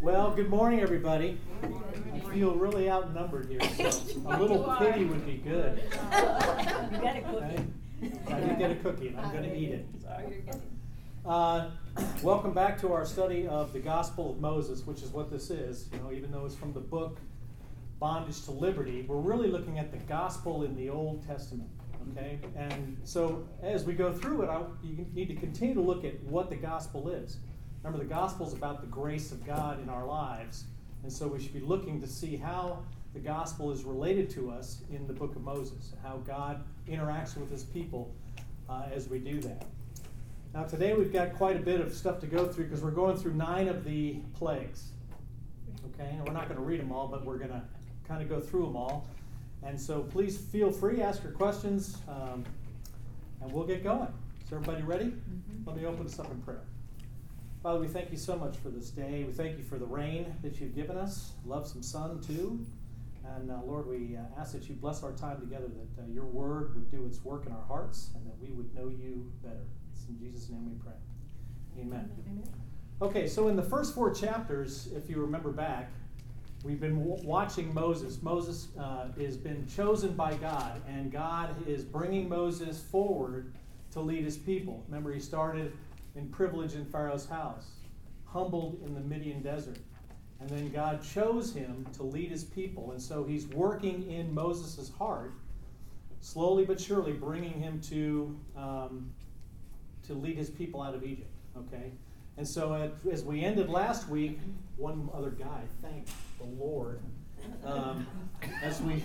Well, good morning, everybody. I feel really outnumbered here, so a little pity would be good. You got a cookie. Okay? I did get a cookie, and I'm going to eat it. Sorry. Welcome back to our study of the Gospel of Moses, which is what this is. You know, even though it's from the book Bondage to Liberty, we're really looking at the Gospel in the Old Testament. Okay, and so as we go through it, you need to continue to look at what the Gospel is. Remember, the Gospel is about the grace of God in our lives, and so we should be looking to see how the Gospel is related to us in the book of Moses, and how God interacts with his people as we do that. Now today we've got quite a bit of stuff to go through because we're going through 9 of the plagues. Okay, and we're not going to read them all, but we're going to kind of go through them all. And so please feel free, ask your questions, and we'll get going. Is everybody ready? Mm-hmm. Let me open us up in prayer. Father, we thank you so much for this day. We thank you for the rain that you've given us. Love some sun too. And Lord, we ask that you bless our time together, that your word would do its work in our hearts, and that we would know you better. It's in Jesus' name we pray. Amen. Amen. Okay, so in the first 4 chapters, if you remember back, we've been watching Moses. Moses has been chosen by God, and God is bringing Moses forward to lead his people. Remember, he started in privilege in Pharaoh's house, humbled in the Midian desert, and then God chose him to lead his people. And so he's working in Moses' heart, slowly but surely bringing him to lead his people out of Egypt. Okay? And so as we ended last week, one other guy, thank the Lord, as we...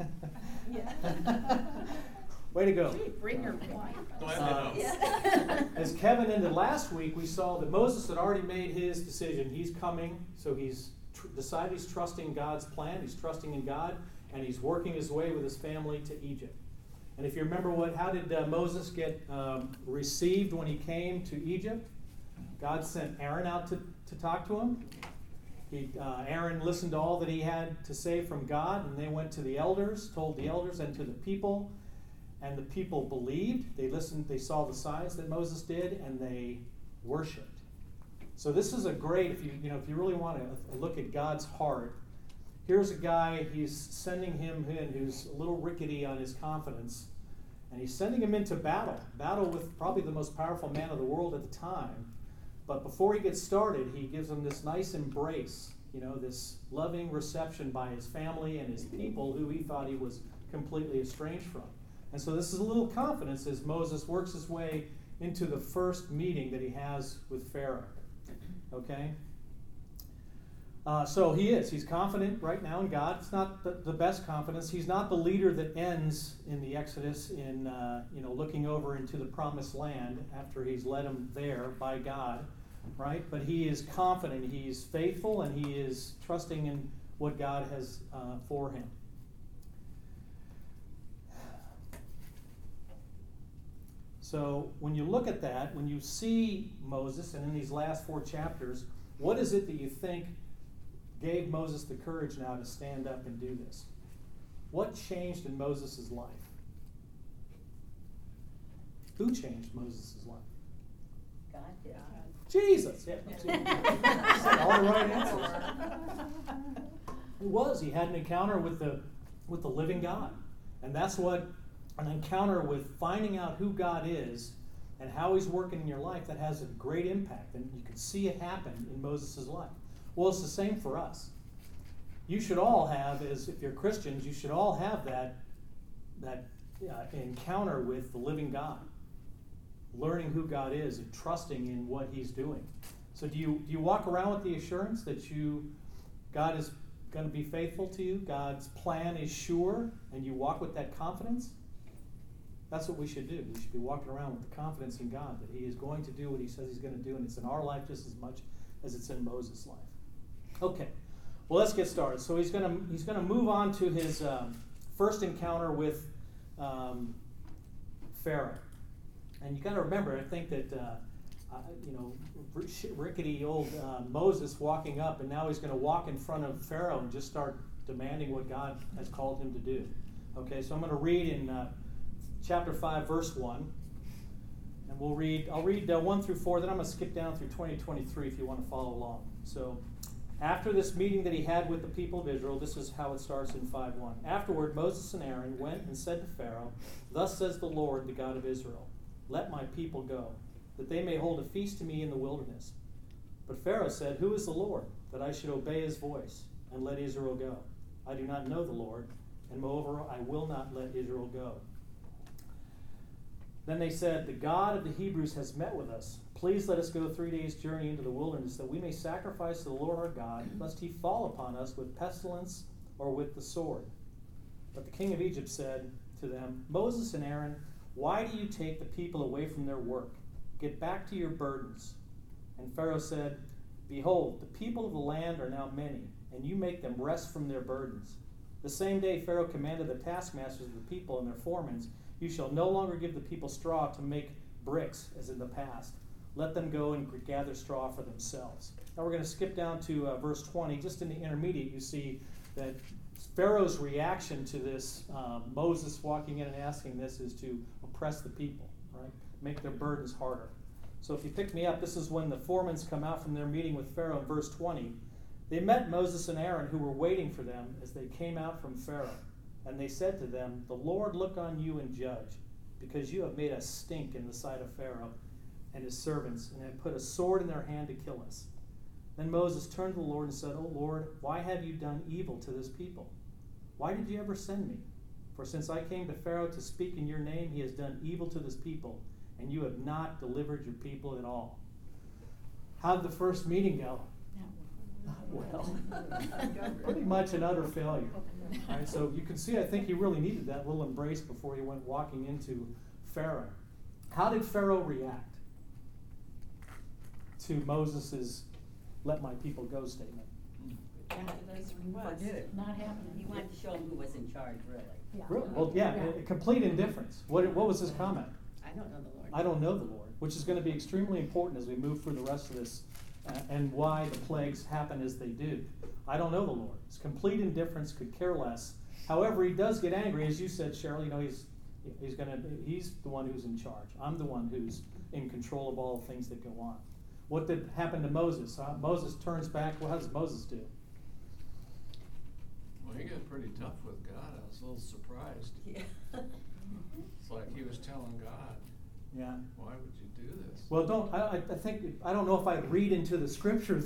Way to go. Bring your wife. As Kevin ended last week, we saw that Moses had already made his decision. He's coming, so he's decided he's trusting God's plan, he's trusting in God, and he's working his way with his family to Egypt. And if you remember, how did Moses get received when he came to Egypt? God sent Aaron out to talk to him. Aaron listened to all that he had to say from God, and they went to the elders, told the elders and to the people, and the people believed. They listened, they saw the signs that Moses did, and they worshiped. So this is a great, if you really want to look at God's heart, here's a guy, he's sending him in who's a little rickety on his confidence, and he's sending him into battle with probably the most powerful man of the world at the time. But before he gets started, he gives him this nice embrace, this loving reception by his family and his people who he thought he was completely estranged from. And so this is a little confidence as Moses works his way into the first meeting that he has with Pharaoh. Okay? So he's confident right now in God. It's not the best confidence. He's not the leader that ends in the Exodus in looking over into the promised land after he's led him there by God, right? But he is confident, he's faithful, and he is trusting in what God has for him. So when you look at that, when you see Moses, and in these last 4 chapters, what is it that you think gave Moses the courage now to stand up and do this? What changed in Moses' life? Who changed Moses' life? God did. Jesus. Yeah. Said all the right answers. Who was? He had an encounter with the living God. And that's what an encounter with finding out who God is and how he's working in your life, that has a great impact. And you can see it happen in Moses' life. Well, it's the same for us. You should all have, if you're Christians, you should all have that encounter with the living God, learning who God is and trusting in what he's doing. So do you walk around with the assurance that God is going to be faithful to you, God's plan is sure, and you walk with that confidence? That's what we should do. We should be walking around with the confidence in God that he is going to do what he says he's going to do, and it's in our life just as much as it's in Moses' life. Okay, well, let's get started. So he's going to move on to his first encounter with Pharaoh. And you got to remember, I think that rickety old Moses walking up, and now he's going to walk in front of Pharaoh and just start demanding what God has called him to do. Okay, so I'm going to read in chapter 5, verse 1. And I'll read 1 through 4, then I'm going to skip down through 20 to 23 if you want to follow along. So, After this meeting that he had with the people of Israel, this is how it starts in 5:1. Afterward, Moses and Aaron went and said to Pharaoh, "Thus says the Lord, the God of Israel, let my people go, that they may hold a feast to me in the wilderness." But Pharaoh said, "Who is the Lord, that I should obey his voice and let Israel go? I do not know the Lord, and moreover, I will not let Israel go." Then they said, "The God of the Hebrews has met with us. Please let us go 3 days' journey into the wilderness, that we may sacrifice to the Lord our God, lest he fall upon us with pestilence or with the sword." But the king of Egypt said to them, "Moses and Aaron, why do you take the people away from their work? Get back to your burdens." And Pharaoh said, "Behold, the people of the land are now many, and you make them rest from their burdens." The same day Pharaoh commanded the taskmasters of the people and their foremen, "You shall no longer give the people straw to make bricks as in the past. Let them go and gather straw for themselves." Now we're going to skip down to verse 20. Just in the intermediate, you see that Pharaoh's reaction to this, Moses walking in and asking this, is to oppress the people, right? Make their burdens harder. So if you pick me up, this is when the foremen come out from their meeting with Pharaoh in verse 20. They met Moses and Aaron, who were waiting for them as they came out from Pharaoh. And they said to them, "The Lord look on you and judge, because you have made us stink in the sight of Pharaoh and his servants, and have put a sword in their hand to kill us." Then Moses turned to the Lord and said, "O Lord, why have you done evil to this people? Why did you ever send me? For since I came to Pharaoh to speak in your name, he has done evil to this people, and you have not delivered your people at all." How did the first meeting go? Well, pretty much an utter failure. Right, so you can see, I think he really needed that little embrace before he went walking into Pharaoh. How did Pharaoh react to Moses' "let my people go" statement? Not happening. He wanted to show him who was in charge, really. Yeah. Really? Well, yeah, a complete indifference. What was his comment? I don't know the Lord. "I don't know the Lord," which is going to be extremely important as we move through the rest of this and why the plagues happen as they do. I don't know the Lord. His complete indifference, could care less. However, he does get angry, as you said, Cheryl. You know, he's the one who's in charge. I'm the one who's in control of all the things that go on. What did happen to Moses? Moses turns back. What does Moses do? Well, he got pretty tough with God. I was a little surprised. Yeah. It's like he was telling God, Yeah. "Why would you do this?" Well, I don't know if I'd read into the scriptures,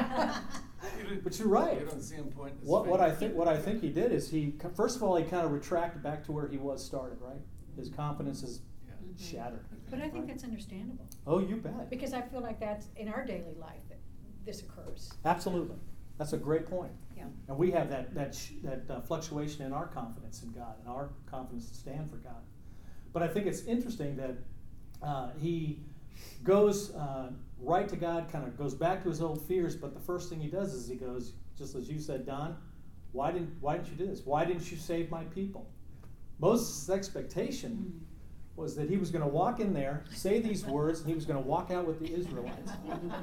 but you're right. You don't see him pointing his What I finger. think he did is first of all he kind of retracted back to where he was started. Right, his confidence is Yeah. shattered. But I think right? that's understandable, Oh, you bet. because I feel like that's in our daily life that this occurs. Absolutely, that's a great point. Yeah. And we have that fluctuation in our confidence in God and our confidence to stand for God. But I think it's interesting that he goes right to God, kind of goes back to his old fears. But the first thing he does is he goes, just as you said, Don, why didn't you do this? Why didn't you save my people? Moses' expectation was that he was going to walk in there, say these words, and he was going to walk out with the Israelites.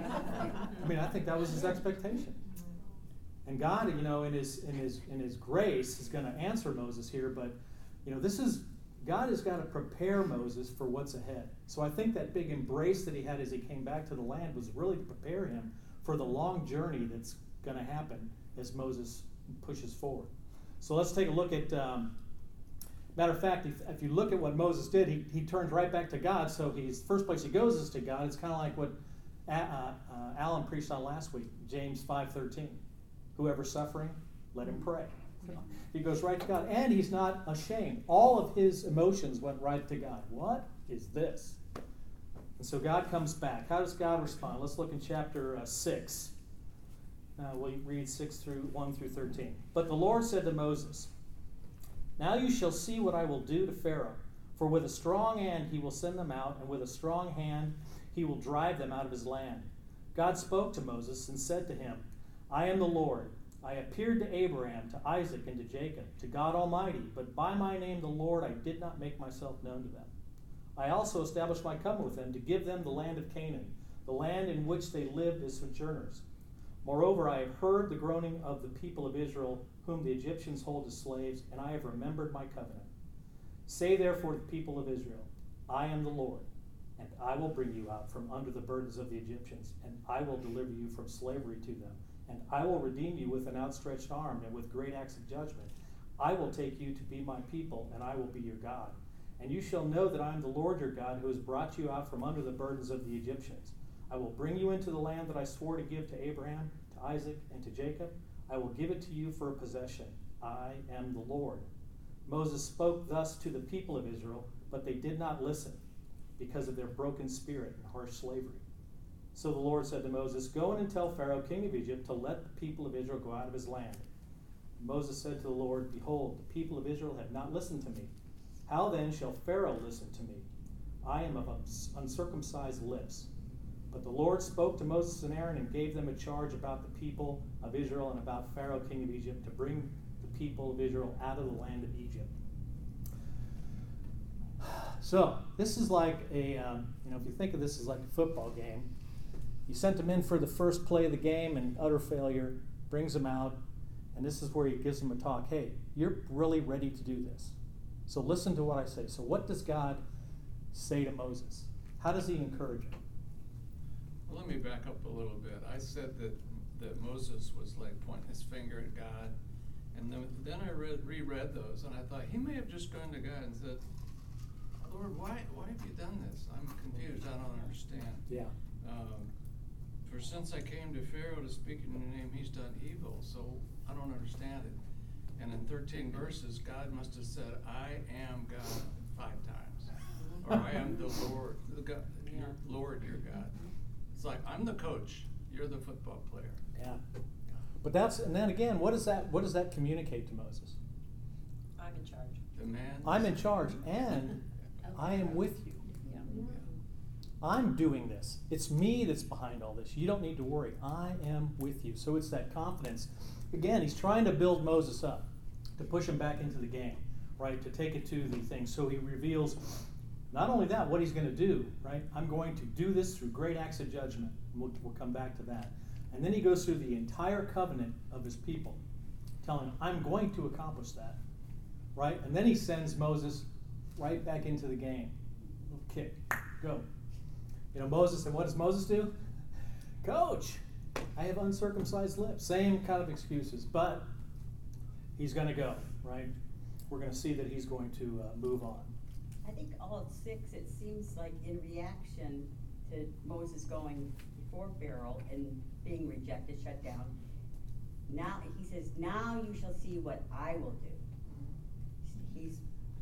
I mean, I think that was his expectation. And God, you know, in his grace, is going to answer Moses here. But you know, God has got to prepare Moses for what's ahead. So I think that big embrace that he had as he came back to the land was really to prepare him for the long journey that's going to happen as Moses pushes forward. So let's take a look at, matter of fact, if you look at what Moses did, he turned right back to God. So first place he goes is to God. It's kind of like what Alan preached on last week, James 5:13. Whoever's suffering, let him pray. He goes right to God, and he's not ashamed. All of his emotions went right to God. What is this? And so God comes back. How does God respond? Let's look in chapter 6. We'll read 1 through 13. But the Lord said to Moses, "Now you shall see what I will do to Pharaoh. For with a strong hand he will send them out, and with a strong hand he will drive them out of his land." God spoke to Moses and said to him, "I am the Lord. I appeared to Abraham, to Isaac, and to Jacob, to God Almighty, but by my name the Lord I did not make myself known to them. I also established my covenant with them to give them the land of Canaan, the land in which they lived as sojourners. Moreover, I have heard the groaning of the people of Israel, whom the Egyptians hold as slaves, and I have remembered my covenant. Say therefore to the people of Israel, I am the Lord, and I will bring you out from under the burdens of the Egyptians, and I will deliver you from slavery to them, and I will redeem you with an outstretched arm and with great acts of judgment. I will take you to be my people, and I will be your God. And you shall know that I am the Lord your God, who has brought you out from under the burdens of the Egyptians. I will bring you into the land that I swore to give to Abraham, to Isaac, and to Jacob. I will give it to you for a possession. I am the Lord. Moses spoke thus to the people of Israel, but they did not listen because of their broken spirit and harsh slavery. So the Lord said to Moses, Go in and tell Pharaoh, king of Egypt, to let the people of Israel go out of his land. Moses said to the Lord, Behold, the people of Israel have not listened to me. How then shall Pharaoh listen to me? I am of uncircumcised lips. But the Lord spoke to Moses and Aaron and gave them a charge about the people of Israel and about Pharaoh, king of Egypt, to bring the people of Israel out of the land of Egypt. So this is like a, if you think of this as like a football game, you sent them in for the first play of the game and utter failure, brings them out, and this is where he gives them a talk. Hey, you're really ready to do this. So listen to what I say. So what does God say to Moses? How does he encourage him? Well, let me back up a little bit. I said that Moses was like pointing his finger at God, and then I reread those, and I thought he may have just gone to God and said, Lord, why have you done this? I'm confused. I don't understand. Yeah. For since I came to Pharaoh to speak in your name, he's done evil, so I don't understand it. And in 13 verses, God must have said, I am God 5 times. Or I am the Lord, your Lord, your God. It's like, I'm the coach, you're the football player. Yeah. But and then again, what does that communicate to Moses? I'm in charge. Demand. I'm in charge, and I am with you. Yeah. I'm doing this. It's me that's behind all this. You don't need to worry. I am with you. So it's that confidence. Again, he's trying to build Moses up, to push him back into the game, right? To take it to the thing. So he reveals not only that, what he's going to do, right? I'm going to do this through great acts of judgment. We'll come back to that. And then he goes through the entire covenant of his people, telling them, I'm going to accomplish that, right? And then he sends Moses right back into the game. Little kick, go. Moses, and what does Moses do? Coach, I have uncircumcised lips. Same kind of excuses, but he's going to go, right? We're going to see that he's going to move on. I think all 6, it seems like in reaction to Moses going before Pharaoh and being rejected, shut down. Now, he says, now you shall see what I will do. He's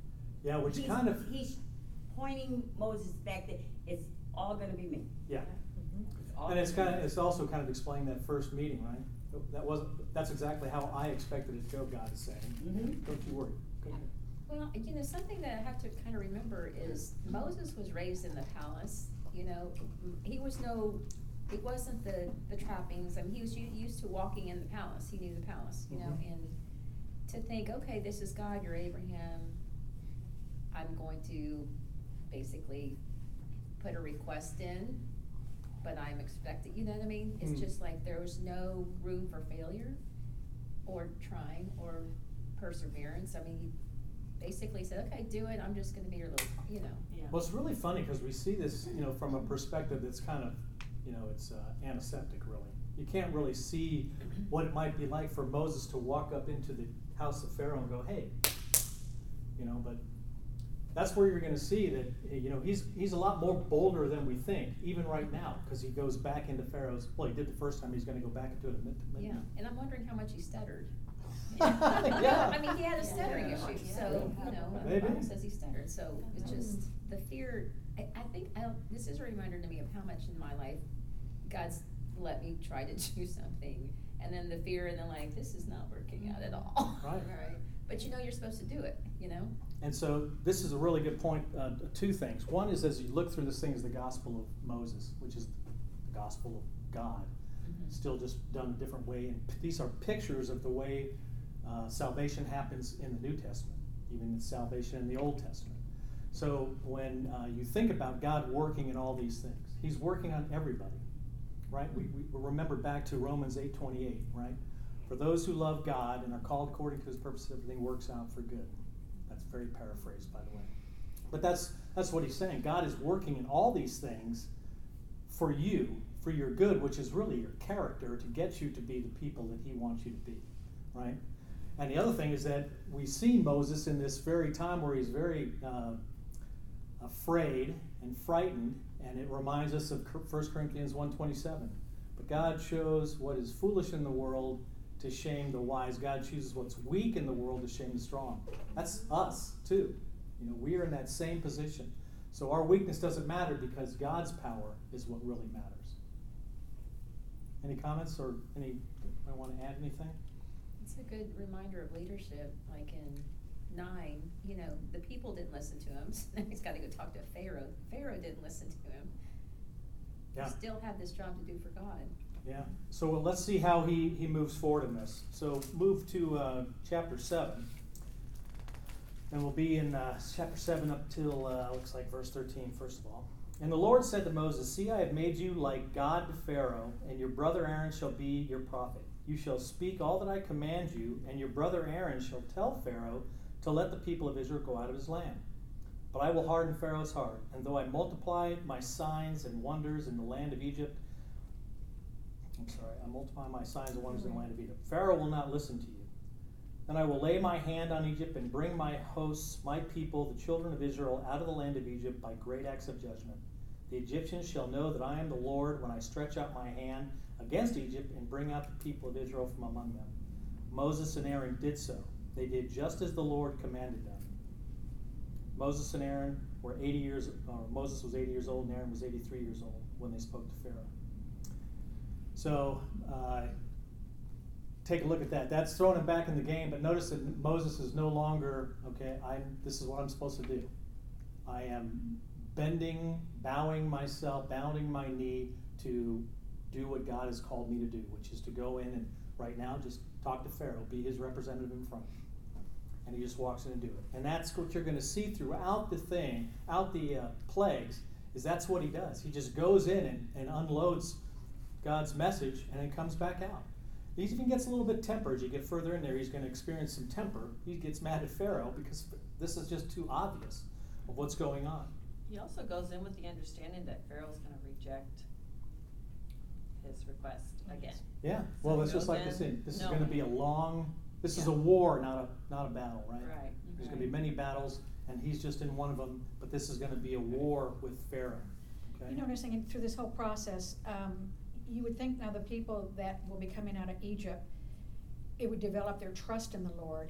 pointing Moses back that it's all going to be me. Yeah. Mm-hmm. And it's also kind of explained that first meeting, right? That's exactly how I expected it to go, God is saying. Mm-hmm. Don't you worry. Go ahead. Well, something that I have to kind of remember is Moses was raised in the palace. It wasn't the trappings. I mean, he was used to walking in the palace. He knew the palace, Mm-hmm. and to think, okay, this is God, you're Abraham. I'm going to basically put a request in, but I'm expecting, you know what I mean? It's just like there was no room for failure or trying or perseverance. I mean, he basically said, okay, do it. I'm just going to be your little, Yeah. Well, it's really funny because we see this, from a perspective that's kind of, it's antiseptic, really. You can't really see what it might be like for Moses to walk up into the house of Pharaoh and go, hey, but that's where you're going to see that, he's a lot more bolder than we think, even right now, because he goes back into Pharaoh's, he did the first time, he's going to go back into it. Yeah, and I'm wondering how much he stuttered. Yeah. I mean, he had a stuttering issue, so, Maybe. the Bible says he stuttered, so it's just the fear. I think this is a reminder to me of how much in my life God's let me try to do something, and then the fear, and then this is not working out at all. Right. Right. But you're supposed to do it, And so this is a really good point. 2 things. One is, as you look through this thing, is the Gospel of Moses, which is the Gospel of God, still just done a different way. And these are pictures of the way salvation happens in the New Testament, even salvation in the Old Testament. So when you think about God working in all these things, he's working on everybody, right? We remember back to Romans 8:28, right? For those who love God and are called according to his purpose, everything works out for good. That's very paraphrased, by the way. But that's what he's saying. God is working in all these things for you, for your good, which is really your character, to get you to be the people that he wants you to be, right? And the other thing is that we see Moses in this very time where he's very afraid and frightened, and it reminds us of 1 Corinthians 1:27. But God chose what is foolish in the world to shame the wise. God chooses what's weak in the world to shame the strong. That's us, too. You know, we are in that same position. So our weakness doesn't matter because God's power is what really matters. Any comments or I want to add anything? It's a good reminder of leadership, like in 9, you know, the people didn't listen to him, so now he's got to go talk to Pharaoh. Pharaoh didn't listen to him. Yeah. He still had this job to do for God. Yeah. So let's see how he moves forward in this. So move to chapter 7. And we'll be in chapter 7 up till, looks like verse 13, first of all. And the Lord said to Moses, "See, I have made you like God to Pharaoh, and your brother Aaron shall be your prophet. You shall speak all that I command you, and your brother Aaron shall tell Pharaoh to let the people of Israel go out of his land. But I will harden Pharaoh's heart, and though I multiply my signs and wonders in the land of Egypt, I multiply my signs and wonders in the land of Egypt, Pharaoh will not listen to you. Then I will lay my hand on Egypt and bring my hosts, my people, the children of Israel, out of the land of Egypt by great acts of judgment. The Egyptians shall know that I am the Lord when I stretch out my hand against Egypt and bring out the people of Israel from among them." Moses and Aaron did so. They did just as the Lord commanded them. Moses and Aaron were 80 years, or Moses was 80 years old and Aaron was 83 years old when they spoke to Pharaoh. So, take a look at that. That's throwing him back in the game, but notice that Moses is no longer, okay, this is what I'm supposed to do. I am bowing myself, bowing my knee to do what God has called me to do, which is to go in and right now just talk to Pharaoh, be his representative in front. And he just walks in and do it. And that's what you're going to see throughout the plagues, is that's what he does. He just goes in and unloads God's message and then comes back out. He even gets a little bit tempered. As you get further in there, he's going to experience some temper. He gets mad at Pharaoh because this is just too obvious of what's going on. He also goes in with the understanding that Pharaoh's going to reject his request again. Yeah, So well, he it's just goes like this. in This is going to be a long. This is Yeah. a war, not a battle, right? Right. There's going to be many battles, and he's just in one of them. But this is going to be a war with Pharaoh. Okay. You know what I'm saying? Through this whole process, you would think now the people that will be coming out of Egypt, it would develop their trust in the Lord.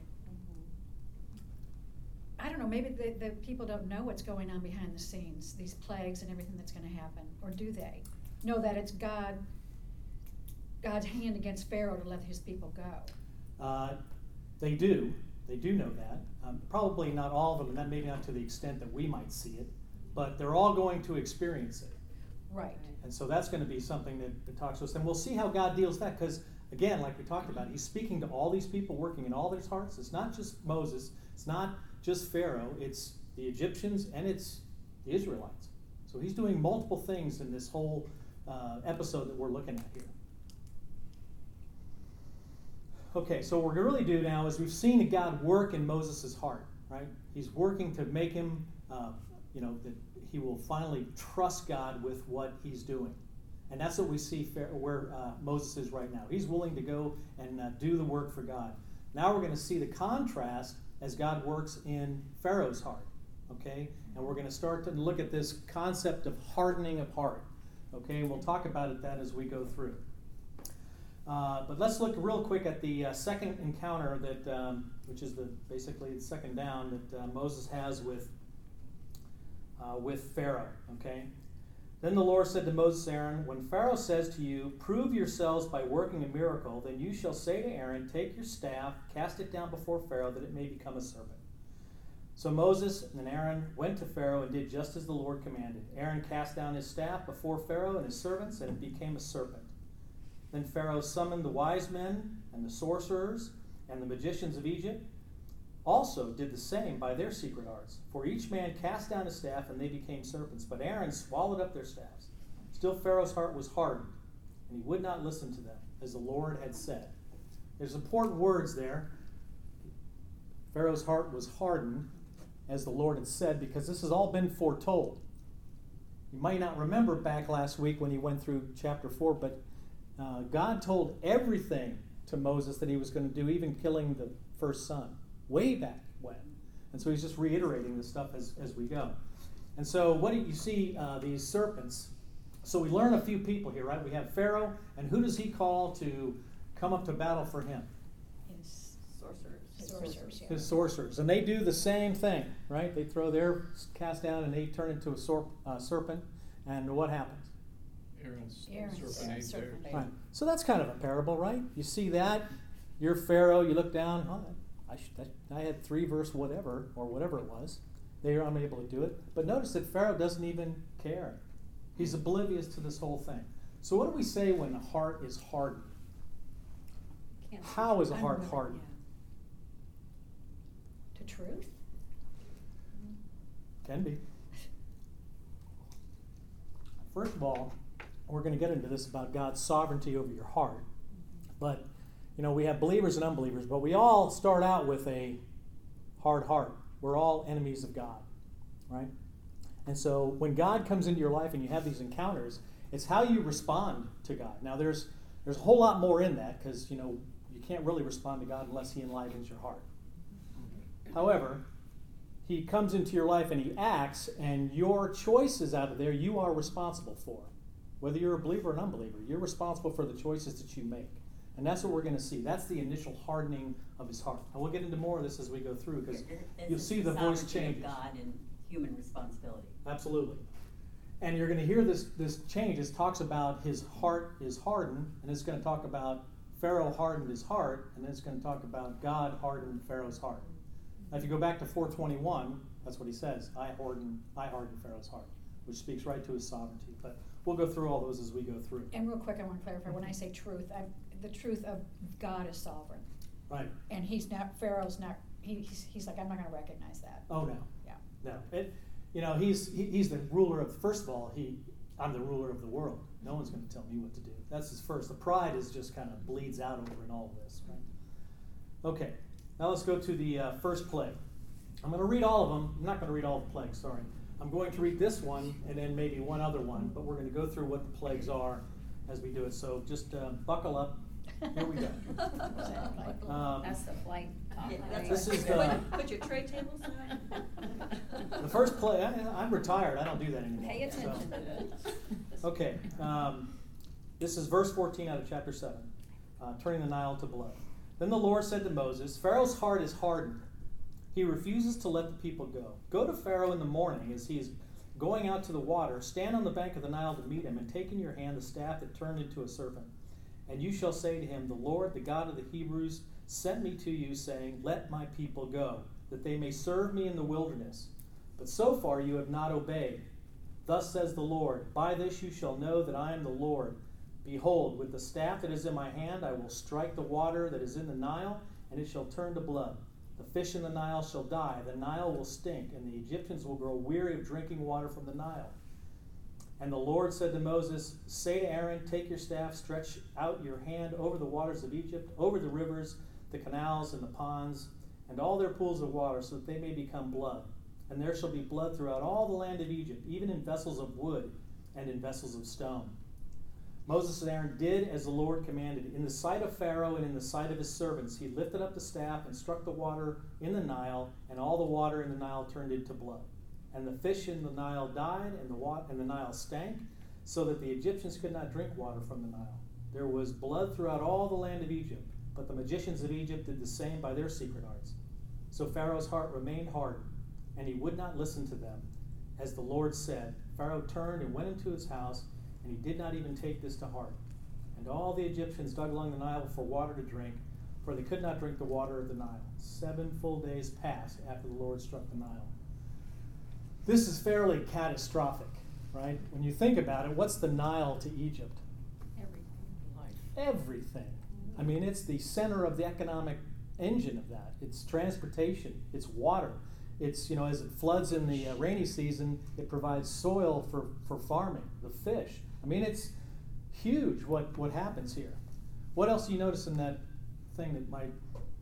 I don't know, maybe the people don't know what's going on behind the scenes, these plagues and everything that's going to happen. Or do they know that it's God's hand against Pharaoh to let his people go? They do. They do know that. Probably not all of them, and that maybe not to the extent that we might see it, but they're all going to experience it. Right. And so that's going to be something that talks to us. And we'll see how God deals with that, because, again, like we talked about, he's speaking to all these people, working in all their hearts. It's not just Moses. It's not just Pharaoh. It's the Egyptians, and it's the Israelites. So he's doing multiple things in this whole episode that we're looking at here. Okay, so what we're going to really do now is we've seen God work in Moses' heart, right? He's working to make him, that he will finally trust God with what he's doing. And that's what we see where Moses is right now. He's willing to go and do the work for God. Now we're going to see the contrast as God works in Pharaoh's heart, okay? And we're going to start to look at this concept of hardening of heart, okay? We'll talk about that as we go through. But let's look real quick at the second encounter that, which is basically the second down that Moses has with Pharaoh. Okay. Then the Lord said to Moses and Aaron, "When Pharaoh says to you, 'Prove yourselves by working a miracle,' then you shall say to Aaron, 'Take your staff, cast it down before Pharaoh, that it may become a serpent.' So Moses and Aaron went to Pharaoh and did just as the Lord commanded. Aaron cast down his staff before Pharaoh and his servants, and it became a serpent. Then Pharaoh summoned the wise men and the sorcerers and the magicians of Egypt, also did the same by their secret arts. For each man cast down his staff, and they became serpents. But Aaron swallowed up their staffs. Still Pharaoh's heart was hardened, and he would not listen to them, as the Lord had said." There's important words there. Pharaoh's heart was hardened, as the Lord had said, because this has all been foretold. You might not remember back last week when he went through chapter 4, but God told everything to Moses that he was going to do, even killing the first son, way back when. And so he's just reiterating this stuff as we go. And so what do you see these serpents? So we learn a few people here, right? We have Pharaoh, and who does he call to come up to battle for him? His Sorcerers. sorcerers, yeah. His sorcerers. And they do the same thing, right? They throw their cast down and they turn into a serpent. And what happens? Aaron's Aaron's serpent ate serpent theirs. ate. Right. So that's kind of a parable, right? You see that, you're Pharaoh, you look down, I had 3 verse whatever, or whatever it was. They are unable to do it. But notice that Pharaoh doesn't even care. He's oblivious to this whole thing. So what do we say when the heart is hardened? Can't- How is a heart Unwilling, hardened? To truth? Can be. First of all, we're going to get into this about God's sovereignty over your heart. But, we have believers and unbelievers, but we all start out with a hard heart. We're all enemies of God, right? And so when God comes into your life and you have these encounters, it's how you respond to God. Now, there's a whole lot more in that because, you can't really respond to God unless he enlivens your heart. However, he comes into your life and he acts, and your choices out of there you are responsible for. Whether you're a believer or an unbeliever, you're responsible for the choices that you make. And that's what we're going to see. That's the initial hardening of his heart. And we'll get into more of this as we go through because you'll see the voice sovereignty changes. of God and human responsibility. Absolutely. And you're going to hear this change. It talks about his heart is hardened, and it's going to talk about Pharaoh hardened his heart, and then it's going to talk about God hardened Pharaoh's heart. Now, if you go back to 4:21, that's what he says. I hardened Pharaoh's heart, which speaks right to his sovereignty. But we'll go through all those as we go through. And real quick, I want to clarify, when I say truth, the truth of God is sovereign. Right. And Pharaoh's not, he's like, I'm not going to recognize that. Oh, no. Yeah. No. He's the ruler of, first of all, I'm the ruler of the world. No one's going to tell me what to do. That's his first. The pride is just kind of bleeds out over in all of this, right? Okay. Now let's go to the first plague. I'm going to read all of them. I'm not going to read all the plagues, sorry. I'm going to read this one and then maybe one other one, but we're going to go through what the plagues are as we do it. So just buckle up. Here we go. That's the flight. Yeah, that's This right. is the- Put your tray tables down. The first plague, I'm retired. I don't do that anymore. Pay attention So. to this. Okay. This is verse 14 out of chapter 7, turning the Nile to blood. Then the Lord said to Moses, Pharaoh's heart is hardened. He refuses to let the people go. Go to Pharaoh in the morning as he is going out to the water. Stand on the bank of the Nile to meet him, and take in your hand the staff that turned into a serpent. And you shall say to him, the Lord, the God of the Hebrews, sent me to you, saying, let my people go, that they may serve me in the wilderness. But so far you have not obeyed. Thus says the Lord, by this you shall know that I am the Lord. Behold, with the staff that is in my hand, I will strike the water that is in the Nile, and it shall turn to blood. The fish in the Nile shall die, the Nile will stink, and the Egyptians will grow weary of drinking water from the Nile. And the Lord said to Moses, say to Aaron, take your staff, stretch out your hand over the waters of Egypt, over the rivers, the canals, and the ponds, and all their pools of water, so that they may become blood. And there shall be blood throughout all the land of Egypt, even in vessels of wood and in vessels of stone. Moses and Aaron did as the Lord commanded. In the sight of Pharaoh and in the sight of his servants, he lifted up the staff and struck the water in the Nile, and all the water in the Nile turned into blood. And the fish in the Nile died, and the Nile stank, so that the Egyptians could not drink water from the Nile. There was blood throughout all the land of Egypt, but the magicians of Egypt did the same by their secret arts. So Pharaoh's heart remained hardened, and he would not listen to them. As the Lord said, Pharaoh turned and went into his house, and he did not even take this to heart. And all the Egyptians dug along the Nile for water to drink, for they could not drink the water of the Nile. 7 full days passed after the Lord struck the Nile. This is fairly catastrophic, right? When you think about it, what's the Nile to Egypt? Everything. I mean, it's the center of the economic engine of that. It's transportation, it's water. It's, as it floods in the rainy season, it provides soil for farming, the fish. I mean, it's huge what happens here. What else do you notice in that thing that might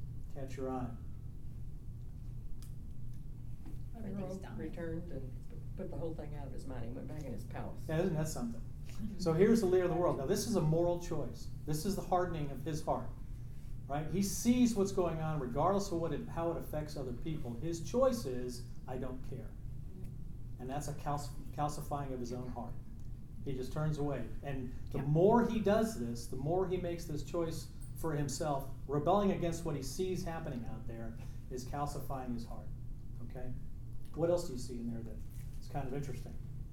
catch your eye? Everything's done. Returned and put the whole thing out of his mind. He went back in his palace. Yeah, isn't that something? So here's the leader of the world. Now this is a moral choice. This is the hardening of his heart. Right? He sees what's going on regardless of how it affects other people. His choice is, I don't care. And that's a calcifying of his own heart. He just turns away. And the more he does this, the more he makes this choice for himself, rebelling against what he sees happening out there is calcifying his heart. Okay? What else do you see in there that's kind of interesting?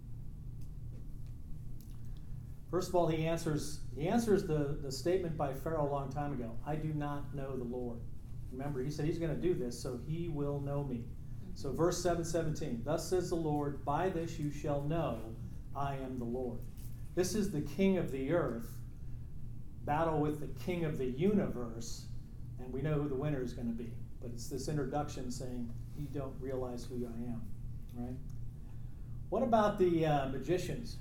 First of all, he answers the statement by Pharaoh a long time ago. I do not know the Lord. Remember, he said he's going to do this, so he will know me. So verse 7:17, thus says the Lord, by this you shall know I am the Lord. This is the king of the earth, battle with the king of the universe, and we know who the winner is going to be. But it's this introduction saying, you don't realize who I am. Right? What about the magicians?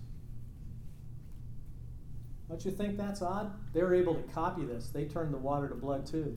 Don't you think that's odd? They're able to copy this. They turned the water to blood too.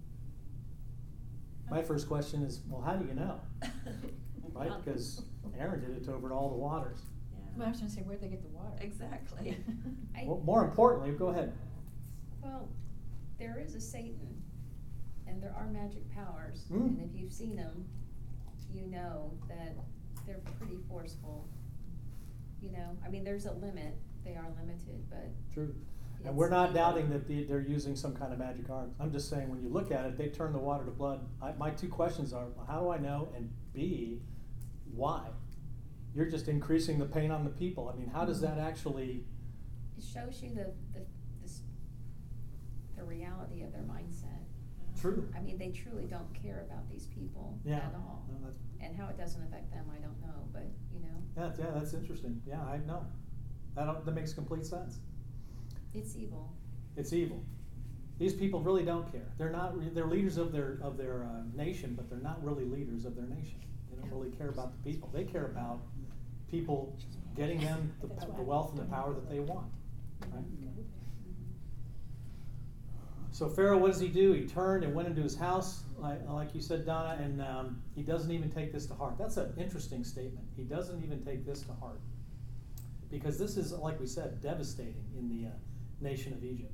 My first question is, well, how do you know? Right? Because Aaron did it over all the waters. Well, I was going to say, where'd they get the water? Exactly. Well, more importantly, go ahead. Well, there is a Satan, and there are magic powers, Mm. and if you've seen them, you know that they're pretty forceful. You know, I mean, there's a limit. They are limited, but True. And it's we're not evil. doubting that they're using some kind of magic art. I'm just saying when you look at it, they turn the water to blood. My two questions are, how do I know? And B, why? You're just increasing the pain on the people. I mean, how does that actually... It shows you the reality of their mindset. True. I mean, they truly don't care about these people Yeah. at all. No, that's, And how it doesn't affect them, I don't know, but, you know, yeah, that's interesting. Yeah, I know. That makes complete sense. it's evil. It's evil. These people really don't care. They're leaders of their nation, but they're not really leaders of their nation. They don't really care about the people. They care about people getting them the wealth and the power that they want. Right? So Pharaoh, what does he do? He turned and went into his house, like you said, Donna, and he doesn't even take this to heart. That's an interesting statement. He doesn't even take this to heart. Because this is, like we said, devastating in the nation of Egypt.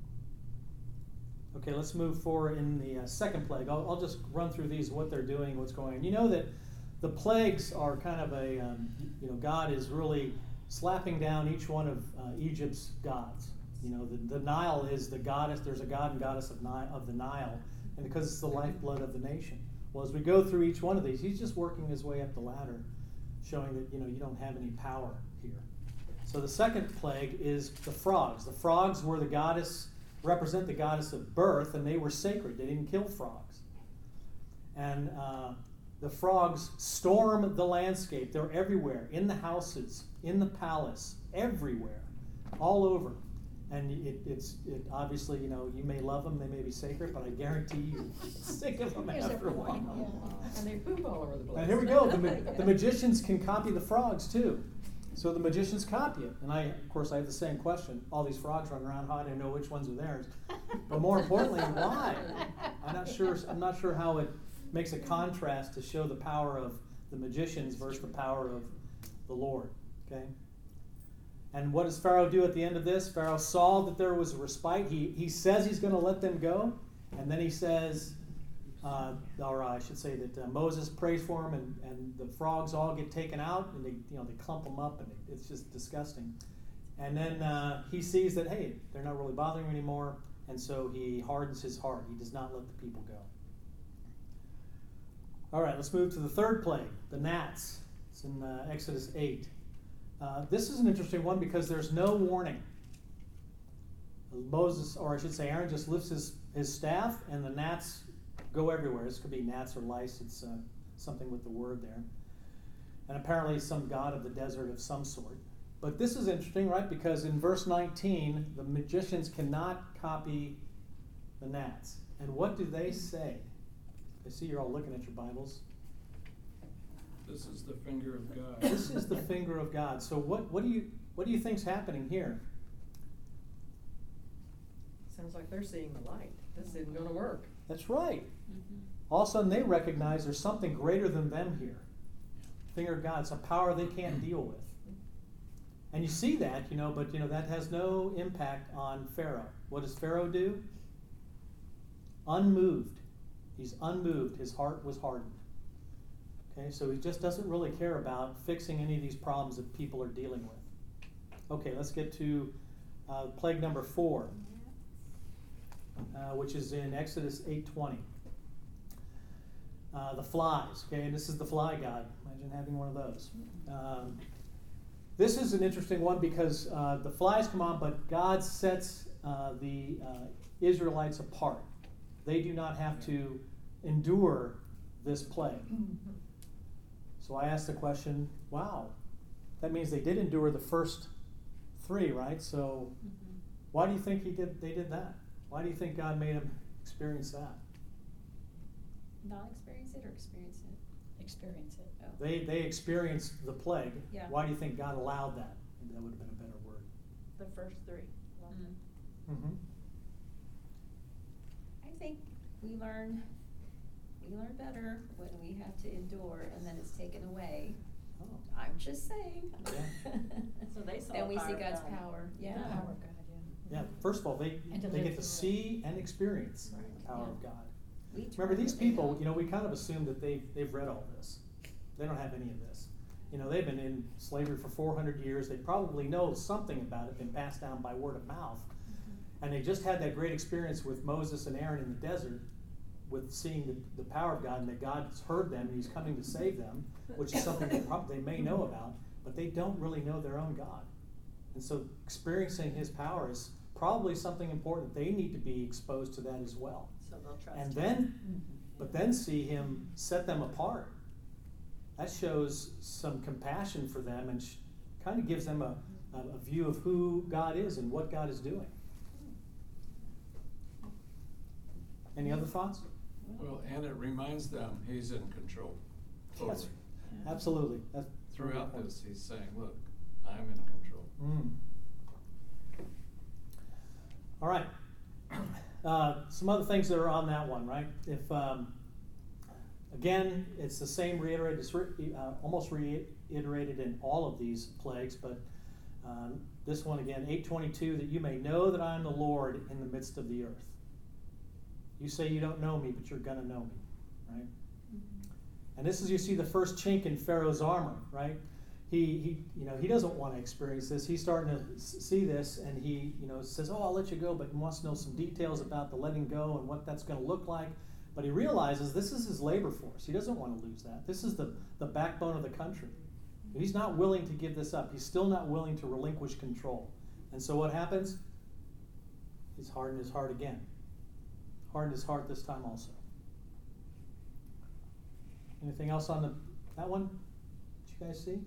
Okay, let's move forward in the second plague. I'll just run through these, what they're doing, what's going on. You know that the plagues are kind of God is really slapping down each one of Egypt's gods. You know, the Nile is the goddess. There's a god and goddess of the Nile, and because it's the lifeblood of the nation. Well, as we go through each one of these, he's just working his way up the ladder, showing that you don't have any power here. So the second plague is the frogs. The frogs were represent the goddess of birth, and they were sacred. They didn't kill frogs. And the frogs storm the landscape. They're everywhere, in the houses, in the palace, everywhere, all over. And it obviously, you may love them, they may be sacred, but I guarantee you sick of them Yes, after a while. yeah. And they poop all over the place. And here we go. The magicians can copy the frogs too. So the magicians copy it. And of course, I have the same question. All these frogs run around, how do I know which ones are theirs? But more importantly, why? I'm not sure how it makes a contrast to show the power of the magicians versus the power of the Lord. Okay? And what does Pharaoh do at the end of this? Pharaoh saw that there was a respite. He says he's going to let them go. And then he says, or I should say that Moses prays for him, and the frogs all get taken out, and they clump them up, and it's just disgusting. And then he sees that, hey, they're not really bothering him anymore, and so he hardens his heart. He does not let the people go. All right, let's move to the third plague, the gnats. It's in Exodus 8. This is an interesting one because there's no warning. Moses, or I should say Aaron, just lifts his staff, and the gnats go everywhere. This could be gnats or lice. It's something with the word there. And apparently some god of the desert of some sort. But this is interesting, right? Because in verse 19, the magicians cannot copy the gnats. And what do they say? I see you're all looking at your Bibles. This is the finger of God. This is the finger of God. So what do you think's happening here? Sounds like they're seeing the light. This isn't going to work. That's right. Mm-hmm. All of a sudden they recognize there's something greater than them here. finger of God. It's a power they can't deal with. And you see that, but that has no impact on Pharaoh. What does Pharaoh do? Unmoved. He's unmoved. His heart was hardened. Okay, so he just doesn't really care about fixing any of these problems that people are dealing with. Okay, let's get to plague number 4, which is in Exodus 8:20. The flies. Okay, and this is the fly god. Imagine having one of those. This is an interesting one because the flies come on, but God sets the Israelites apart. They do not have to endure this plague. So I asked the question, wow, that means they did endure the first 3, right? So why do you think they did that? Why do you think God made them experience that? Not experience it or experience it? Experience it. Oh. They experienced the plague. Yeah. Why do you think God allowed that? Maybe that would have been a better word. The first 3. Mm-hmm. I think we learn better when we have to endure and then it's taken away. Oh. I'm just saying. Yeah. So they saw Then we the see power of God's God. power. The Yeah. power of God, yeah. Yeah, first of all, they And to get live to through see and experience Right. the power Yeah. of God. We Remember, try, these but they people, don't. we kind of assume that they've read all this. They don't have any of this. They've been in slavery for 400 years. They probably know something about it, been passed down by word of mouth. And they just had that great experience with Moses and Aaron in the desert with seeing the power of God and that God's heard them and he's coming to save them, which is something they may know about, but they don't really know their own God. And so experiencing his power is probably something important. They need to be exposed to that as well. So they'll trust And him. then see him set them apart. That shows some compassion for them and kind of gives them a view of who God is and what God is doing. Any other thoughts? Well, and it reminds them he's in control. Yes, Totally. absolutely. That's Throughout this, he's saying, look, I'm in control. All right. Some other things that are on that one, right? If again, it's the same reiterated, it's almost reiterated in all of these plagues, but this one again, 8:22, that you may know that I am the Lord in the midst of the earth. You say you don't know me, but you're gonna know me, right? And this is, you see the first chink in Pharaoh's armor, right? He doesn't want to experience this. He's starting to see this, and he, says, "Oh, I'll let you go," but he wants to know some details about the letting go and what that's going to look like. But he realizes this is his labor force. He doesn't want to lose that. This is the backbone of the country. He's not willing to give this up. He's still not willing to relinquish control. And so what happens? He's hardened his heart again. Hardened his heart this time also. Anything else on that one? Did you guys see?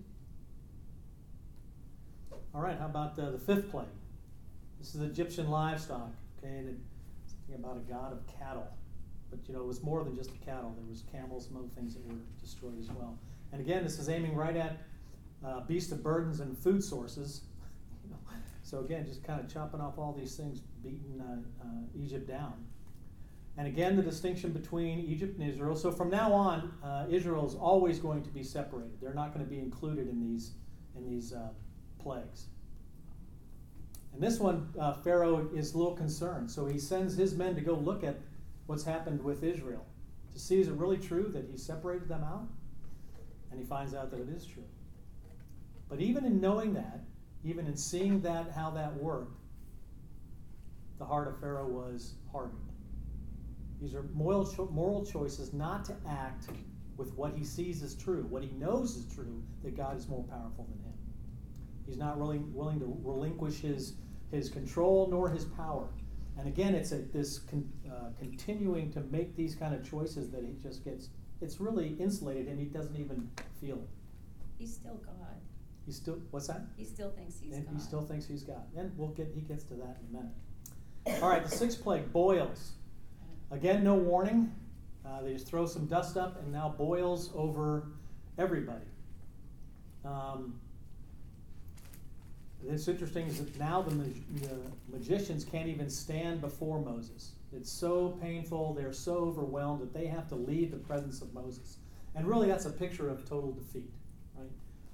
All right, how about the 5th plague? This is Egyptian livestock, okay, and it's something about a god of cattle. But, it was more than just the cattle. There was camels and other things that were destroyed as well. And again, this is aiming right at beast of burdens and food sources. So again, just kind of chopping off all these things, beating Egypt down. And again, the distinction between Egypt and Israel. So from now on, Israel is always going to be separated. They're not going to be included in these plagues. And this one, Pharaoh is a little concerned. So he sends his men to go look at what's happened with Israel to see, is it really true that he separated them out? And he finds out that it is true. But even in knowing that, even in seeing that, how that worked, the heart of Pharaoh was hardened. These are moral choices not to act with what he sees as true, what he knows is true, that God is more powerful than him. He's not really willing to relinquish his control nor his power. And again, it's this continuing to make these kind of choices that he just gets, it's really insulated him. He doesn't even feel it. He's still God. He's still, what's that? He still thinks he's And God. he still thinks he's God. And he gets to that in a minute. All right, the 6th plague, boils. Again, no warning. They just throw some dust up and now boils over everybody. It's interesting is that now the magicians can't even stand before Moses. It's so painful, they're so overwhelmed that they have to leave the presence of Moses. And really that's a picture of total defeat.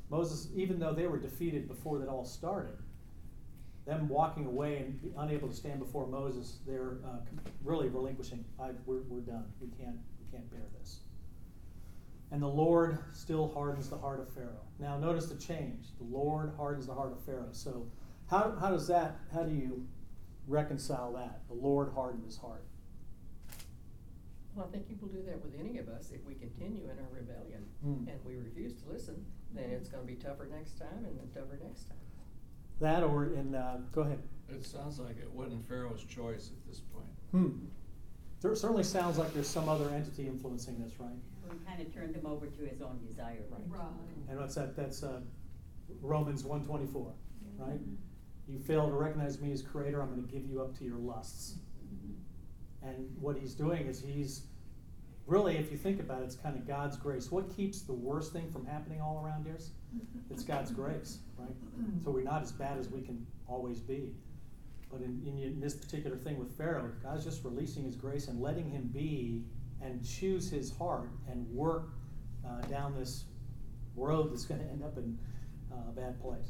Moses, even though they were defeated before that all started, them walking away and unable to stand before Moses, they're really relinquishing. We're done. We can't bear this. And the Lord still hardens the heart of Pharaoh. Now notice the change. The Lord hardens the heart of Pharaoh. So how do you reconcile that? The Lord hardened his heart. Well, I think he will do that with any of us if we continue in our rebellion and we refuse to listen. Then it's going to be tougher next time and then tougher next time. That or go ahead. It sounds like it wasn't Pharaoh's choice at this point. It certainly sounds like there's some other entity influencing this, right? He kind of turned him over to his own desire. Right. And what's that? That's Romans 1:24, right? You fail to recognize me as creator, I'm going to give you up to your lusts. And what he's doing is he's really, if you think about it, it's kind of God's grace. What keeps the worst thing from happening all around here? It's God's grace, right? So we're not as bad as we can always be. But in this particular thing with Pharaoh, God's just releasing his grace and letting him be and choose his heart and work down this road that's going to end up in a bad place.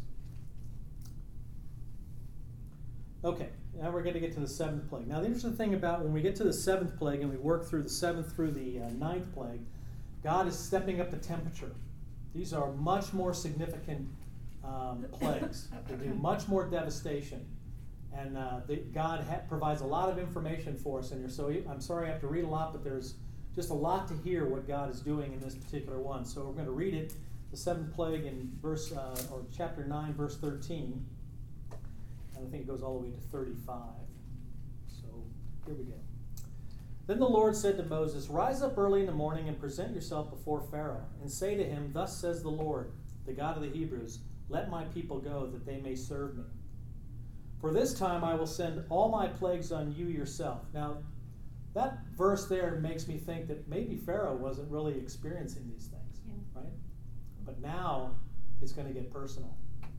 Okay, now we're going to get to the seventh plague. Now the interesting thing about when we get to the seventh plague and we work through the seventh through the ninth plague, God is stepping up the temperature. These are much more significant plagues. They do much more devastation. And God provides a lot of information for us in here. So I'm sorry I have to read a lot, but there's just a lot to hear what God is doing in this particular one. So we're going to read it, the seventh plague in chapter 9, verse 13. And I think it goes all the way to 35. So here we go. Then the Lord said to Moses, "Rise up early in the morning and present yourself before Pharaoh, and say to him, 'Thus says the Lord, the God of the Hebrews, let my people go, that they may serve me. For this time I will send all my plagues on you yourself.'" Now, that verse there makes me think that maybe Pharaoh wasn't really experiencing these things, right? But now it's going to get personal.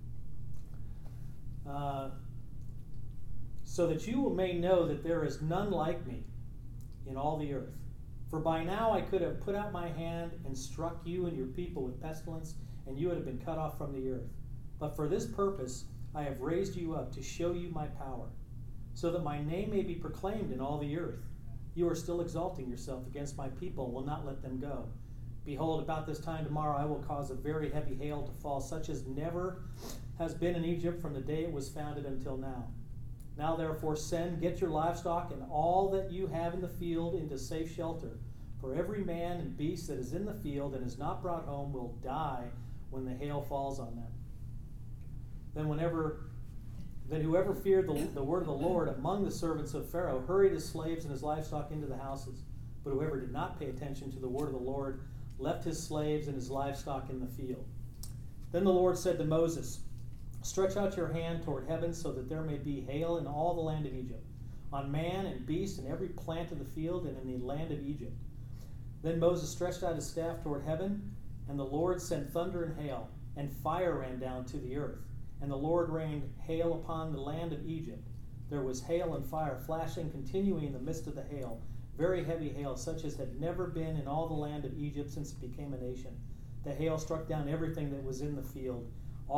"So that you may know that there is none like me in all the earth. For by now I could have put out my hand and struck you and your people with pestilence, and you would have been cut off from the earth. But for this purpose I have raised you up, to show you my power, so that my name may be proclaimed in all the earth. You are still exalting yourself against my people, and will not let them go. Behold, about this time tomorrow I will cause a very heavy hail to fall, such as never has been in Egypt from the day it was founded until now. Now therefore get your livestock and all that you have in the field into safe shelter. For every man and beast that is in the field and is not brought home will die when the hail falls on them. Then whoever feared the word of the Lord among the servants of Pharaoh hurried his slaves and his livestock into the houses. But whoever did not pay attention to the word of the Lord left his slaves and his livestock in the field. Then the Lord said to Moses, 'Stretch out your hand toward heaven, so that there may be hail in all the land of Egypt, on man and beast and every plant of the field and in the land of Egypt.' Then Moses stretched out his staff toward heaven, and the Lord sent thunder and hail, and fire ran down to the earth. And the Lord rained hail upon the land of Egypt. There was hail and fire flashing continually in the midst of the hail, very heavy hail, such as had never been in all the land of Egypt since it became a nation. The hail struck down everything that was in the field,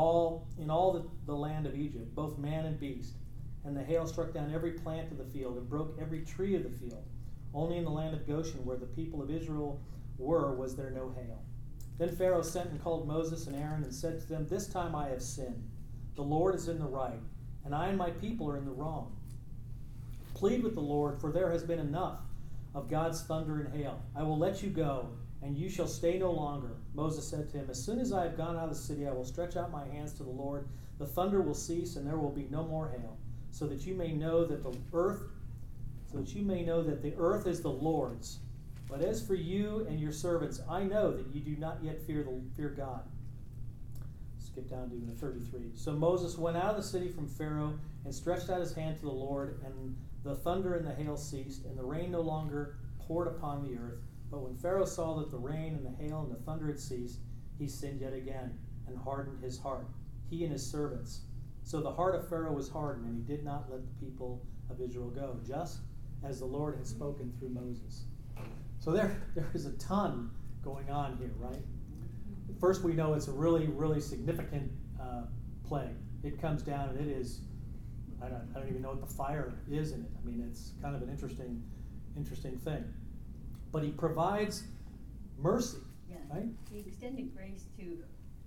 in all the land of Egypt, both man and beast. And the hail struck down every plant of the field and broke every tree of the field. Only in the land of Goshen, where the people of Israel were, was there no hail. Then Pharaoh sent and called Moses and Aaron and said to them, 'This time I have sinned. The Lord is in the right, and I and my people are in the wrong. Plead with the Lord, for there has been enough of God's thunder and hail. I will let you go, and you shall stay no longer.' Moses said to him, 'As soon as I have gone out of the city, I will stretch out my hands to the Lord. The thunder will cease, and there will be no more hail, so that you may know that the earth is the Lord's. But as for you and your servants, I know that you do not yet fear God.'" Skip down to 33. "So Moses went out of the city from Pharaoh and stretched out his hand to the Lord, and the thunder and the hail ceased, and the rain no longer poured upon the earth. But when Pharaoh saw that the rain and the hail and the thunder had ceased, he sinned yet again and hardened his heart, he and his servants. So the heart of Pharaoh was hardened, and he did not let the people of Israel go, just as the Lord had spoken through Moses." So there is a ton going on here, right? first we know it's a really, really significant plague. It comes down and it is, I don't even know what the fire is in it. I mean, it's kind of an interesting thing. But he provides mercy, Yeah. right? He extended grace to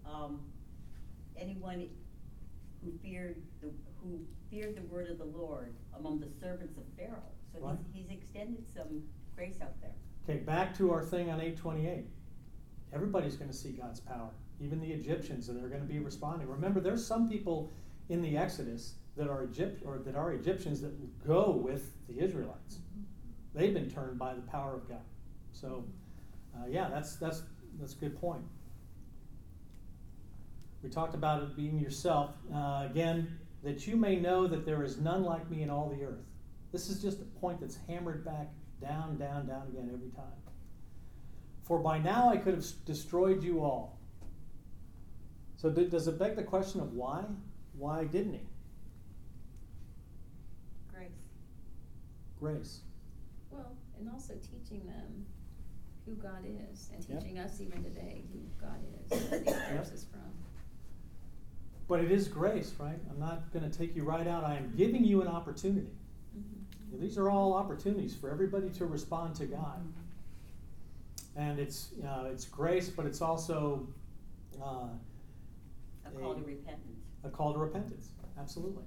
anyone who feared the word of the Lord among the servants of Pharaoh. So Right. he's extended some grace out there. Okay, back to our thing on 8:28. Everybody's going to see God's power, even the Egyptians, and they're going to be responding. Remember, there's some people in the Exodus that are Egyptians that go with the Israelites. They've been turned by the power of God. So, yeah, that's a good point. We talked about it being yourself. Again, that you may know that there is none like me in all the earth. This is just a point that's hammered back down, down, down again every time. For by now I could have destroyed you all. So does it beg the question of why? Why didn't he? Grace. Grace. Well, and also teaching them who God is, and Yep. teaching us even today who God is, where these verses from. But it is grace, right? I'm not going to take you right out. I am giving you an opportunity. Mm-hmm. These are all opportunities for everybody to respond to God. And it's grace, but it's also A call to repentance. a call to repentance. Absolutely.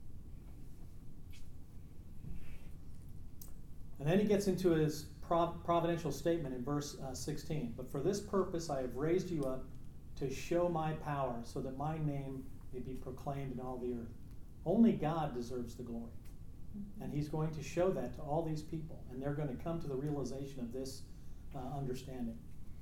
And then he gets into his providential statement in verse 16. But for this purpose I have raised you up to show my power, so that my name may be proclaimed in all the earth. Only God deserves the glory. And he's going to show that to all these people. And they're going to come to the realization of this understanding.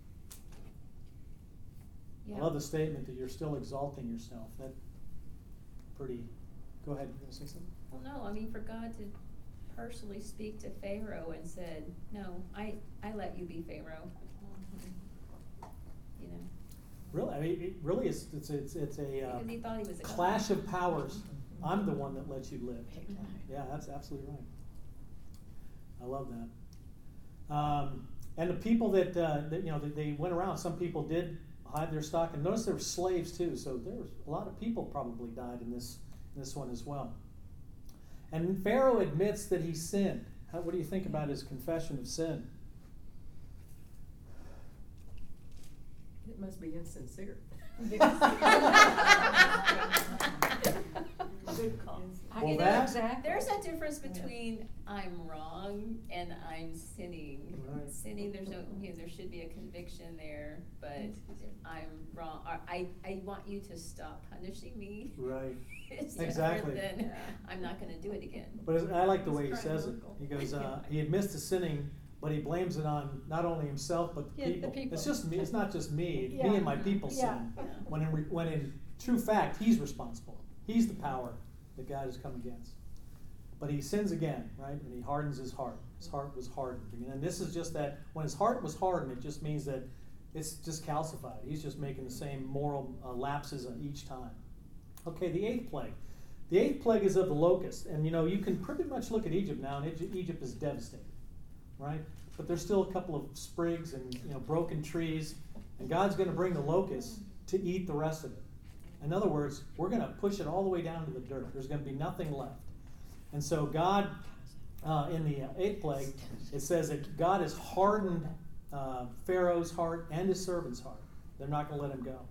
Yeah. I love the statement that you're still exalting yourself. That pretty. Go ahead. You want to say something? Well, no, I mean, for God to personally speak to Pharaoh and said, "No, I let you be Pharaoh." You know, Really, I mean, it really is. It's a because he thought he was a clash of powers. I'm the one that lets you live. Yeah, that's absolutely right. I love that. And the people that they went around. Some people did hide their stock, and notice there were slaves too. So there was a lot of people probably died in this one as well. And Pharaoh admits that he sinned. What do you think about his confession of sin? It must be insincere. Good call. Well, You know that- exactly. There's a difference between I'm wrong and I'm sinning. Right. Sinning, there's no, there should be a conviction there, but I'm wrong. I want you to stop punishing me. Right. It's Exactly. different than I'm not going to do it again. But I like the way he It's says it. triumphal. He goes, he admits to sinning, but he blames it on not only himself but the Yeah, the people. people. It's just me. It's not just me. Yeah. Me and my people Yeah. sin. When in true fact, he's responsible. He's the power that God has come against. But he sins again, right? And he hardens his heart. His heart was hardened. And this is just that when his heart was hardened, it just means that it's just calcified. He's just making the same moral lapses each time. Okay, the eighth plague. The eighth plague is of the locust. And you can pretty much look at Egypt now, and Egypt is devastated, right? But there's still a couple of sprigs and broken trees. And God's going to bring the locusts to eat the rest of it. In other words, we're going to push it all the way down to the dirt. There's going to be nothing left. And so God, in the eighth plague, it says that God has hardened Pharaoh's heart and his servant's heart. They're not going to let him go.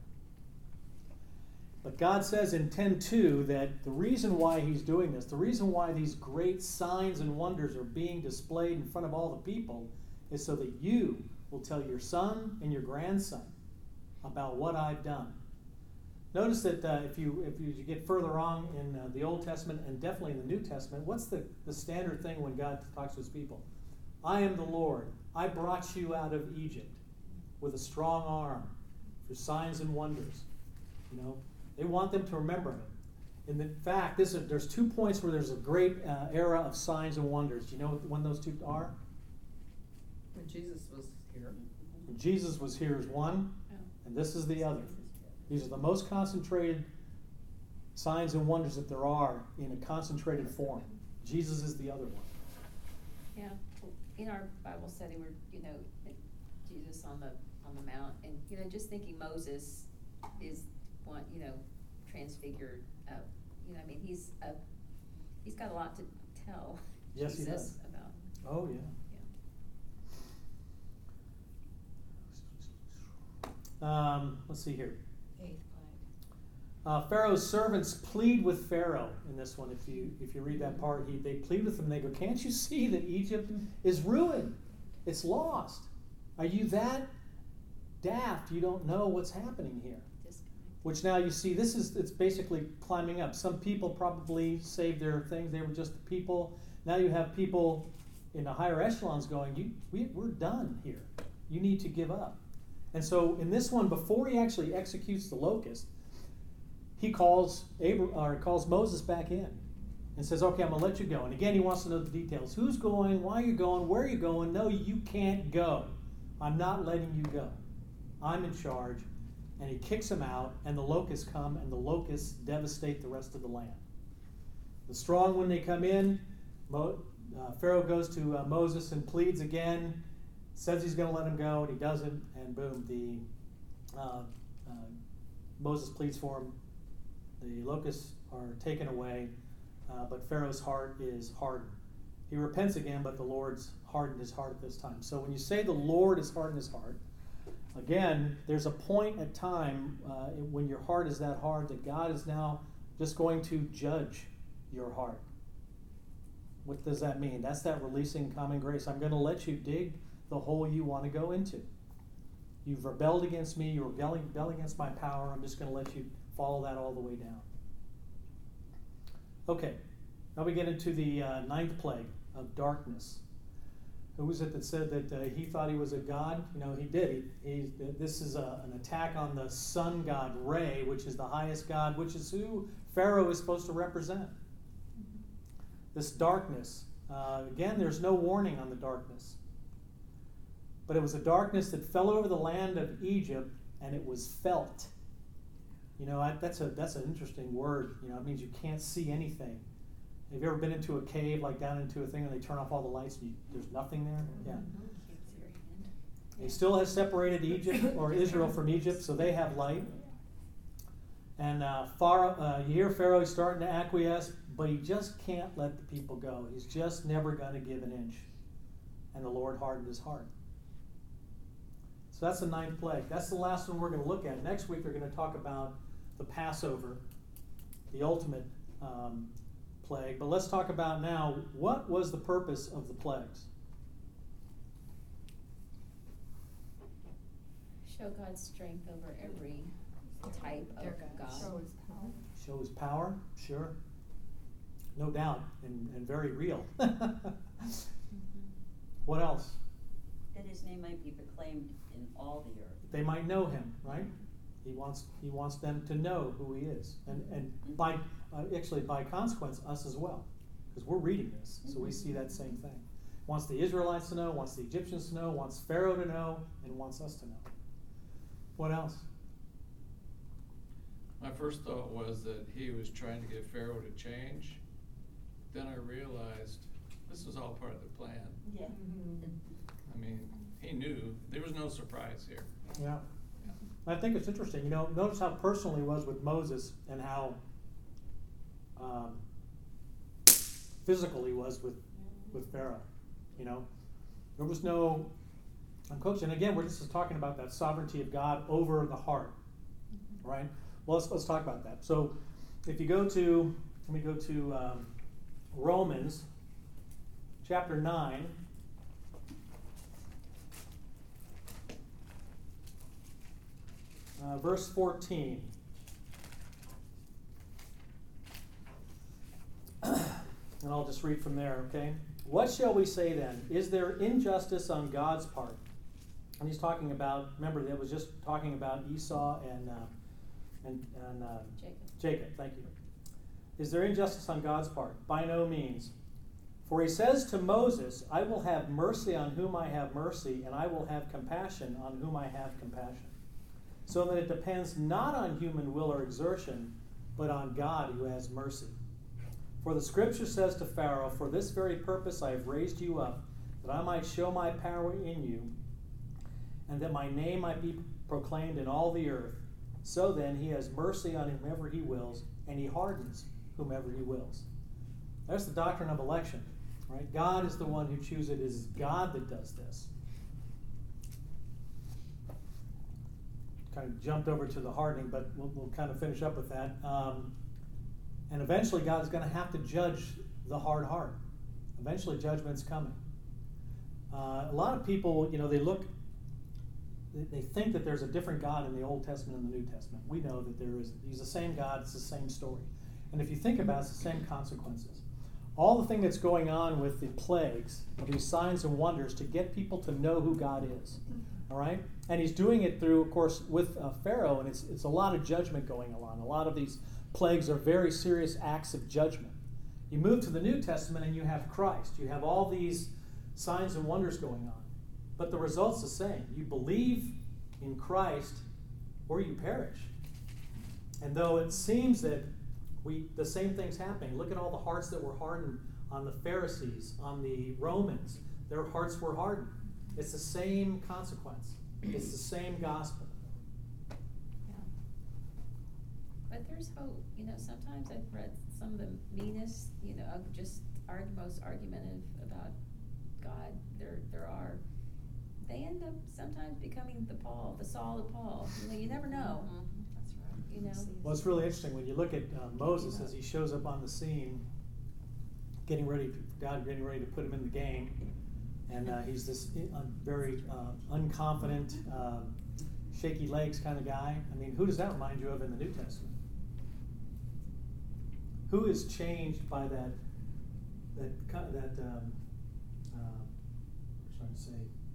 But God says in 10:2 that the reason why he's doing this, the reason why these great signs and wonders are being displayed in front of all the people, is so that you will tell your son and your grandson about what I've done. Notice that if you get further on in the Old Testament and definitely in the New Testament, what's the standard thing when God talks to his people? I am the Lord. I brought you out of Egypt with a strong arm for signs and wonders. They want them to remember it. In fact, there's 2 points where there's a great era of signs and wonders. Do you know when those two are? When Jesus was here. When Jesus was here is one, and this is the other. These are the most concentrated signs and wonders that there are in a concentrated form. Jesus is the other one. Yeah, in our Bible study, we're Jesus on the on the mount, and, just thinking Moses is one, transfigured, he's got a lot to tell Yes, he Jesus does. about. Oh, yeah. Let's see here. Eighth plague. Pharaoh's servants plead with Pharaoh in this one. If you read that part, they plead with him. They go, "Can't you see that Egypt is ruined? It's lost. Are you that daft? You don't know what's happening here." Which now you see, it's basically climbing up. Some people probably saved their things. They were just the people. Now you have people in the higher echelons going, we're done here. You need to give up. And so in this one, before he actually executes the locust, he calls Moses back in and says, "Okay, I'm going to let you go." And again, he wants to know the details. Who's going? Why are you going? Where are you going? No, you can't go. I'm not letting you go. I'm in charge. And he kicks him out, and the locusts come, and the locusts devastate the rest of the land. The strong, when they come in, Pharaoh goes to Moses and pleads again, says he's going to let him go, and he doesn't, and boom, Moses pleads for him. The locusts are taken away, but Pharaoh's heart is hardened. He repents again, but the Lord's hardened his heart at this time. So when you say the Lord has hardened his heart, again, there's a point at time when your heart is that hard that God is now just going to judge your heart. What does that mean? That's that releasing common grace. I'm going to let you dig the hole you want to go into. You've rebelled against me. You're rebelling against my power. I'm just going to let you follow that all the way down. Okay, now we get into the ninth plague of darkness. Who was it that said that he thought he was a god? He did. This is an attack on the sun god Re, which is the highest god, which is who Pharaoh is supposed to represent. This darkness. Again, there's no warning on the darkness. But it was a darkness that fell over the land of Egypt, and it was felt. That's an interesting word. It means you can't see anything. Have you ever been into a cave, like down into a thing, and they turn off all the lights and there's nothing there? Yeah. He still has separated Egypt or Israel from Egypt, so they have light. And you hear Pharaoh is starting to acquiesce, but he just can't let the people go. He's just never going to give an inch. And the Lord hardened his heart. So that's the ninth plague. That's the last one we're going to look at. Next week we're going to talk about the Passover, the ultimate plague. But let's talk about now, what was the purpose of the plagues? Show God's strength over every type of God. Show his power, sure. No doubt, and very real. What else? That his name might be proclaimed in all the earth. They might know him, right? He wants them to know who he is, and by consequence, us as well, because we're reading this, so we see that same thing. Wants the Israelites to know, wants the Egyptians to know, wants Pharaoh to know, and wants us to know. What else? My first thought was that he was trying to get Pharaoh to change. Then I realized this was all part of the plan. Yeah. I mean, he knew. There was no surprise here. Yeah. I think it's interesting. Notice how personal he was with Moses and how physical he was with Pharaoh. There was no coaching. And again, we're just talking about that sovereignty of God over the heart, right? Well, let's talk about that. So, if you go to, let me go to Romans chapter 9. Verse 14. And I'll just read from there, okay? What shall we say then? Is there injustice on God's part? And he's talking about, remember, that was just talking about Esau and Jacob. Thank you. Is there injustice on God's part? By no means. For he says to Moses, I will have mercy on whom I have mercy, and I will have compassion on whom I have compassion. So that it depends not on human will or exertion, but on God who has mercy. For the scripture says to Pharaoh, for this very purpose I have raised you up, that I might show my power in you, and that my name might be proclaimed in all the earth. So then he has mercy on whomever he wills, and he hardens whomever he wills. That's the doctrine of election, right? God is the one who chooses it. It is God that does this. Kind of jumped over to the hardening, but we'll kind of finish up with that. And eventually God is going to have to judge the hard heart. Eventually judgment's coming. A lot of people, they think that there's a different God in the Old Testament and the New Testament. We know that there isn't. He's the same God, it's the same story. And if you think about it, it's the same consequences. All the thing that's going on with the plagues, these signs and wonders, to get people to know who God is. All right? And he's doing it through, of course, with Pharaoh, and it's a lot of judgment going on. A lot of these plagues are very serious acts of judgment. You move to the New Testament and you have Christ. You have all these signs and wonders going on. But the result's the same. You believe in Christ or you perish. And though it seems that the same thing's happening, look at all the hearts that were hardened on the Pharisees, on the Romans. Their hearts were hardened. It's the same consequence. It's the same gospel. Yeah. But there's hope. Sometimes I've read some of the meanest, most argumentative about God there are. They end up sometimes becoming the Saul of Paul. You never know. That's right. Well, it's really interesting when you look at Moses as he shows up on the scene, God getting ready to put him in the game, and he's this very unconfident, shaky legs kind of guy. I mean, who does that remind you of in the New Testament? Who is changed by that? I'm trying to say.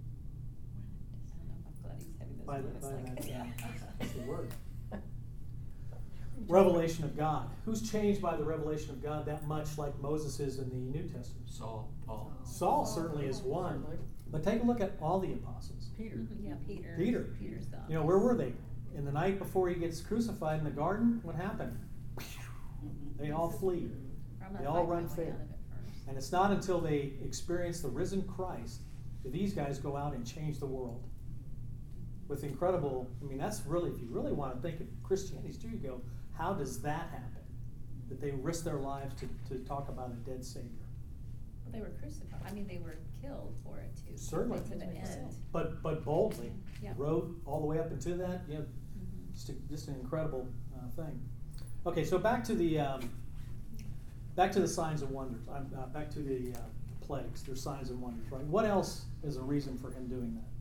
I'm glad he's having those By moments. what's the word? Revelation of God. Who's changed by the revelation of God that much like Moses is in the New Testament? Saul, Paul. Saul certainly is one. But take a look at all the apostles. Peter. Yeah, Peter. Peter's the where were they? In the night before he gets crucified in the garden, what happened? They all flee. They all run fair. And it's not until they experience the risen Christ that these guys go out and change the world. With incredible, that's really, if you really want to think of Christianity, you go, how does that happen? That they risk their lives to talk about a dead Savior. Well, they were crucified. They were killed for it too. Certainly. To the end. But boldly. Yeah. Rode all the way up into that. Just an incredible thing. Okay, so back to the signs and wonders. Back to the plagues. There's signs and wonders, right? What else is a reason for him doing that?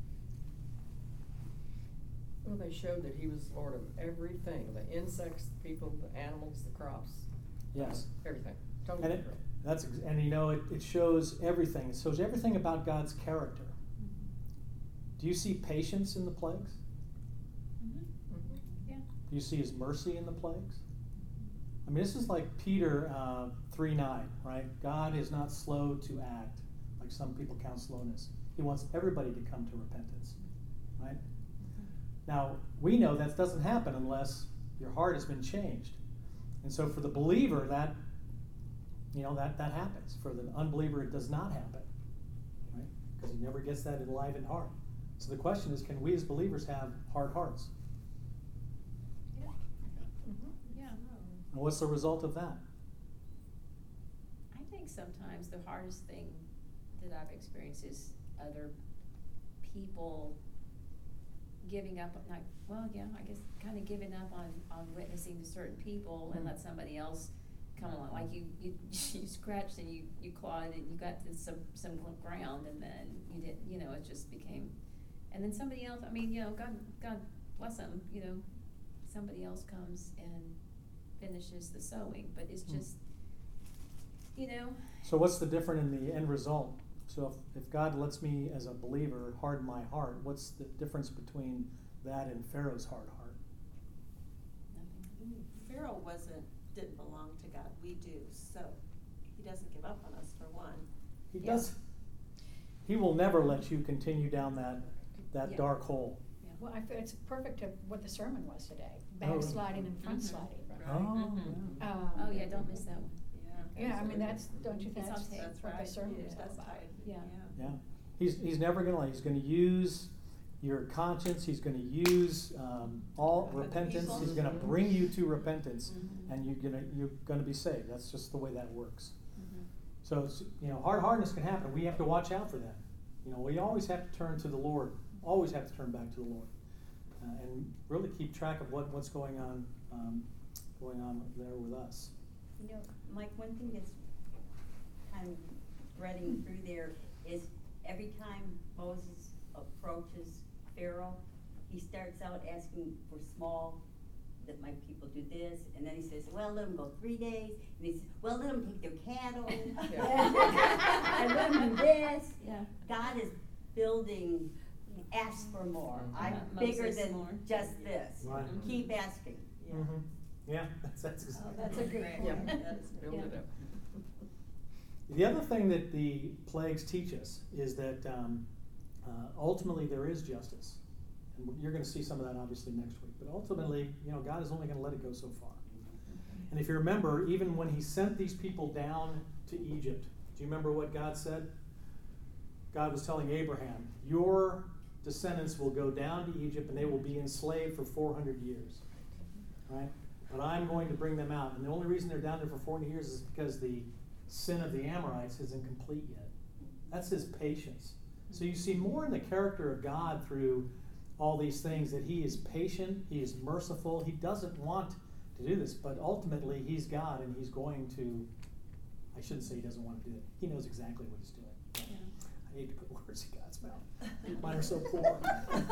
Well, they showed that he was Lord of everything, the insects, the people, the animals, the crops. Yes. Everything. Totally And control. it shows everything. It shows everything about God's character. Do you see patience in the plagues? Yeah. Do you see his mercy in the plagues? This is like Peter 3:9, right? God is not slow to act, like some people count slowness. He wants everybody to come to repentance, right? Now, we know that doesn't happen unless your heart has been changed. And so for the believer, that happens. For the unbeliever, it does not happen, right? Because he never gets that enlivened heart. So the question is, can we as believers have hard hearts? Yeah. And what's the result of that? I think sometimes the hardest thing that I've experienced is other people giving up, I guess kind of giving up on witnessing to certain people and let somebody else come along. Like you scratched and you clawed and you got to some ground and then you didn't, it just became, and then somebody else, God bless them, somebody else comes and finishes the sewing, but it's just, So what's the difference in the end result? So if God lets me as a believer harden my heart, what's the difference between that and Pharaoh's hard heart? Pharaoh didn't belong to God. We do, so he doesn't give up on us for one. He does. He will never let you continue down that dark hole. Yeah. Well, I feel it's perfect of what the sermon was today. Backsliding and front sliding. Oh yeah, don't miss that one. Yeah, don't you think It's on that's tape. what the sermon is That's about? tied. Yeah. Yeah. He's never going to lie. He's going to use your conscience. He's going to use all For the repentance. people. He's going to bring you to repentance, Mhm. and you're going to be saved. That's just the way that works. Mhm. So it's, hardness can happen. We have to watch out for that. We always have to turn to the Lord. Always have to turn back to the Lord, and really keep track of what's going on there with us. Mike, one thing that's kind of threading through there is every time Moses approaches Pharaoh, he starts out asking for small, that my people do this, and then he says, well, let them go 3 days, and he says, well, let them take their cattle, and let them do this. Yeah. God is building, ask for more. I'm Moses bigger than more. just this. Right. Keep asking. Yeah. Mhm. Yeah, that's exactly. That's a good Right. Yeah. point. That is Build it up. The other thing that the plagues teach us is that ultimately there is justice. And you're going to see some of that obviously next week. But ultimately, God is only going to let it go so far. And if you remember, even when he sent these people down to Egypt, do you remember what God said? God was telling Abraham, your descendants will go down to Egypt and they will be enslaved for 400 years. Right? But I'm going to bring them out. And the only reason they're down there for 400 years is because the sin of the Amorites isn't complete yet. That's his patience. So you see more in the character of God through all these things, that he is patient, he is merciful, he doesn't want to do this, but ultimately he's God and he's going to, I shouldn't say he doesn't want to do it, he knows exactly what he's doing. Yeah. I hate to put words in God's mouth. Mine are so poor.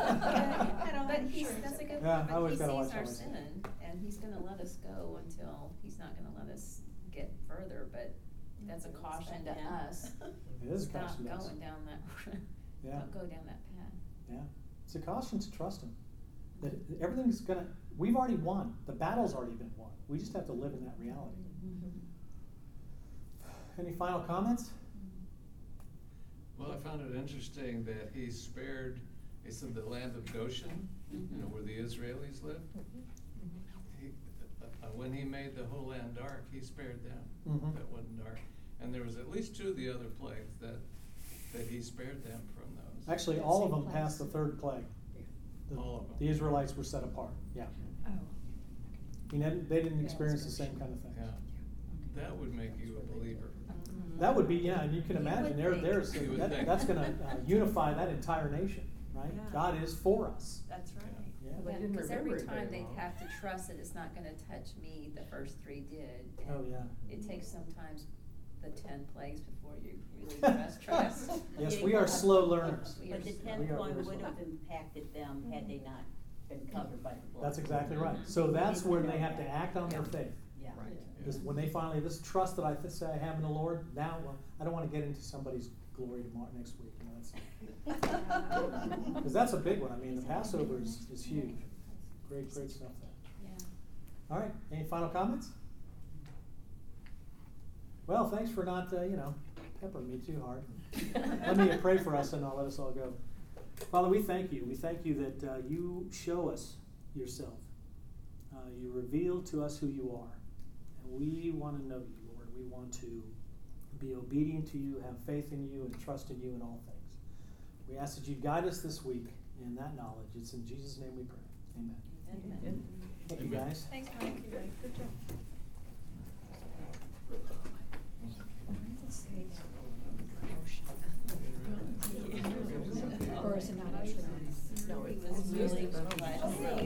But that's a good Yeah, I point, but always he gotta watch sees how our I say it. sin, and he's gonna let us go until, he's not gonna let us get further, but that's a caution to us. It is a Stop caution to us. going down that, Yeah. don't go down that path. Yeah, it's a caution to trust him. That everything's we've already won. The battle's already been won. We just have to live in that reality. Any final comments? Well, I found it interesting that he spared, he said the land of Goshen, where the Israelis lived. He, when he made the whole land dark, he spared them. Mhm. That wasn't dark. And there was at least 2 of the other plagues that he spared them from those. Actually, all of them passed the 3rd plague. All of them. The Israelites were set apart. Yeah. Oh. They didn't experience the same kind of thing. Yeah, that would make you a believer. That would be, and you can You would imagine think. You would think. that's going to unify that entire nation, right? Yeah. God is for us. That's right. Yeah. They Yeah, didn't because every remember it very time they'd long. have to trust that it's not gonna touch me, the first 3 did. and Oh, yeah. It takes sometimes the 10 plagues before you really trust. Yes, we are slow learners. We But the are- 10th we are one very would slow. have impacted them had they not been covered by the blood. That's exactly right. So that's where they have to act on their faith. Yeah. Right. When they finally, this trust that I say I have in the Lord, now, I don't want to get into somebody's glory tomorrow, next week. Because that's a big one. I mean, the Passover is huge. Great stuff there. Yeah. All right, any final comments? Well, thanks for not, peppering me too hard. Let me pray for us and I'll let us all go. Father, we thank you. We thank you that you show us yourself. You reveal to us who you are. And we want to know you, Lord. We want to be obedient to you, have faith in you, and trust in you in all things. We ask that you guide us this week in that knowledge. It's in Jesus' name we pray. Amen. Amen. Thank you, Amen. guys. Thanks, Mike. Good job. Or is it not actually? No, He it's. was really polite.